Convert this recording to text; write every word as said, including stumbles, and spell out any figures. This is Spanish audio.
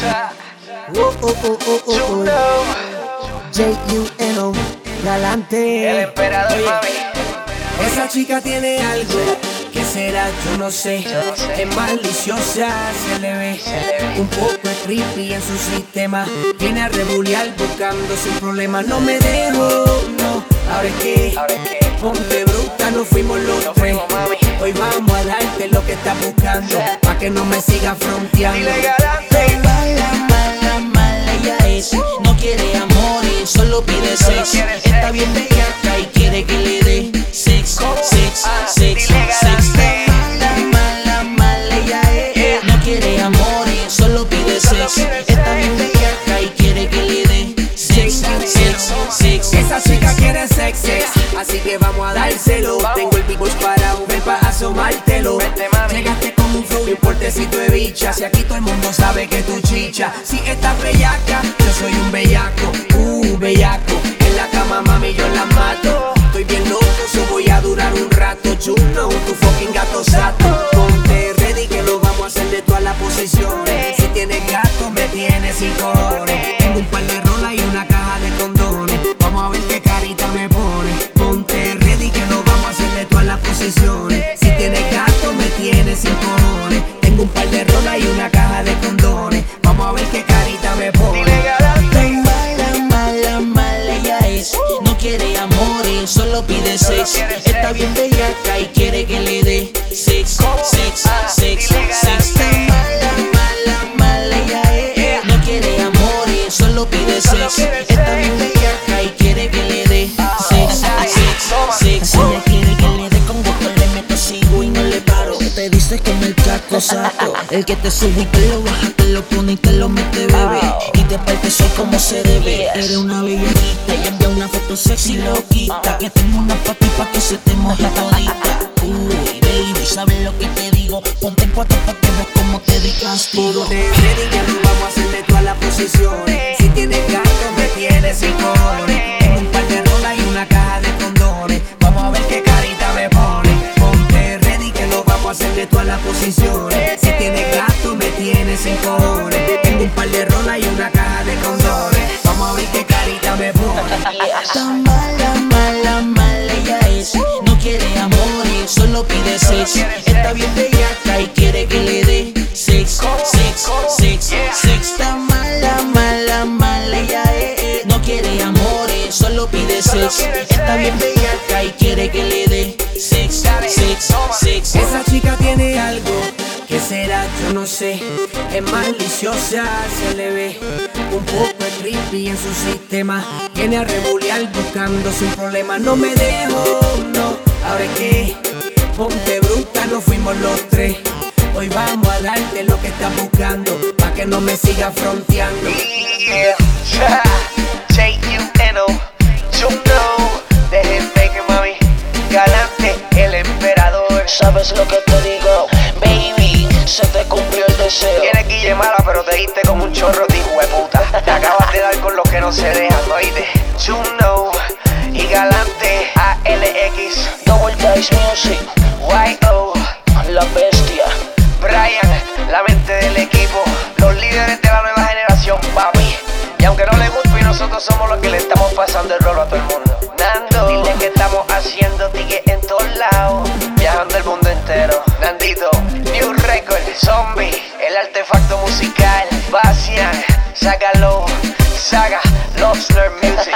Uh, uh, uh, uh, uh, uh. J U N O, galante. El emperador, Oye, mami. esa chica tiene algo. ¿Qué será? Yo no sé. Yo no sé. Es maliciosa, se le ve. Se le ve. Un poco es creepy en su sistema. Viene a rebulear buscando sin problema. No me dejo, no. ¿Ahora es qué? ¿Ahora es qué? Ponte bruta, nos fuimos los Nos tres. fuimos, mami. Hoy vamos a darte lo que estás buscando, pa' que no me sigas fronteando. Dile galante. Mala, mala, mala ella es. No quiere amor y solo pide Solo sex. quiere Está sex. bien bellaca y quiere que le dé sex, sex, Ah, sex, dile sex. galante. Mala, mala, mala ella es. Yeah. No quiere amor y solo pide Solo sex. quiere Está sex. bien bellaca y quiere que le dé sex, sex, sex. Esa chica quiere sex, sex, así que vamos a dárselo. Vamos. Tengo el big para un ven pa' asomártelo. Vete, mami. Llegaste con un flow y un portecito de bicha. Si aquí todo el mundo sabe que tú chicha. Si estás bellaca, yo soy un bellaco, uh, bellaco. En la cama, mami, yo la mato. Estoy bien loco, so voy a durar un rato. Chuno, tu fucking gato sato. Ponte ready que lo vamos a hacer de todas las posiciones. Si tienes gato, me tienes sin cojones. Tengo un par de rolas y una caja de condones. Vamos a ver qué carita me pone. Ponte ready que lo vamos a hacer de todas las posiciones. Si tienes gato, me tienes sin cojones. Tengo un par de rolas y una caja de condones. Vamos a ver qué carita me pone. Dile galante. Mala, mala, mala ella es. No quiere amor y solo pide sex. quiere sex. Está bien bellaca y quiere que le dé sex, sex, Ah, sex, dile sex. galante. Mala, mala, mala ella es. Yeah. No quiere amor y solo pide Solo sex. quiere Está sex. bien bellaca y quiere que le dé sex, Ah, sex, toma. sex. Ella quiere que le dé con gusto, le meto sigo y no le paro. Te dice con el caco saco. El que te sube y te lo baja, te lo pone y te lo mete, bebé. Y te parte soy como se debe. Yes. Eres una bellanita y envía una foto sexy loquita. Que tengo una pa' ti pa' que se te moje todita. Uy, baby, ¿sabes lo que te digo? Ponte en cuatro pa' que veas cómo te di castigo. Ponte ready que lo vamos a hacer de todas las posiciones. Si tienes gato, me tienes sin cojones. Tengo un par de rolas y una caja de condones. Vamos a ver qué carita me pone. Ponte ready que lo vamos a hacer de todas las posiciones. Si tienes gato, me tienes sin cojones. Tengo un par de rolas y una caja de condones. Vamos a ver qué carita me pone. Tan mala, mala, mala ella es. No quiere amor y solo pide sex. Está bien bellaca y quiere que le dé sex, sex, sex, sex. Tan mala, mala, mala ella es. No quiere amor y solo pide sex. Está bien bellaca y quiere que le dé sex, sex, sex. Esa chica tiene algo. ¿Qué será? Yo no sé. Es maliciosa, se le ve. Un poco es creepy en su sistema. Viene a rebulear buscando sin problema. No me dejo, no. ¿Ahora es qué? Ponte bruta, nos fuimos los tres. Hoy vamos a darte lo que estás buscando, pa' que no me sigas fronteando. Yeah. J U N O. You know. Dejen que mami. Galante, el emperador. ¿Sabes lo que te digo? Baby, se te cumplió el deseo. Tienes guille mala, pero te diste como un chorro de hijo de puta. Te acabas de dar con los que no se dejan, oíste. You know. Y galante, A L X. Double Dice Music, Y O. la bestia. Brian, la mente del equipo. Los líderes de la nueva generación, papi. Y aunque no le guste, nosotros somos los que le estamos pasando el rolo a todo el mundo. Nando, dile que estamos haciendo tickets en todos lados. Viajando el mundo entero. Nandito, New Record, Zombie, el artefacto musical. Bastian, sácalo, saga, Lobster Music.